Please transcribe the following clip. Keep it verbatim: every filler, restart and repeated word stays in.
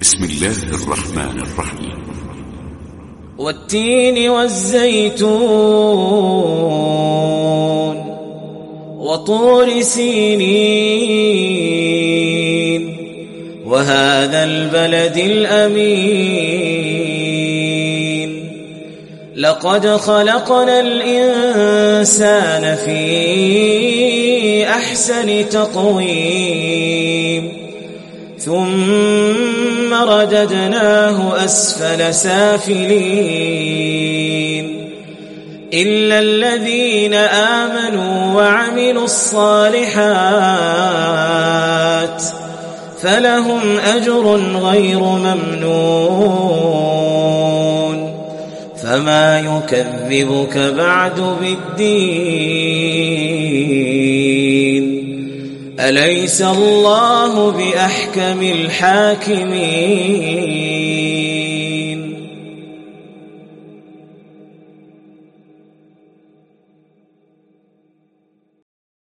بسم الله الرحمن الرحيم. والتين والزيتون وطور سينين وهذا البلد الأمين لقد خلقنا الإنسان في أحسن تقويم ثم رددناه أسفل سافلين إلا الذين آمنوا وعملوا الصالحات فلهم أجر غير ممنون فما يكذبك بعد بالدين أليس الله بأحكم الحاكمين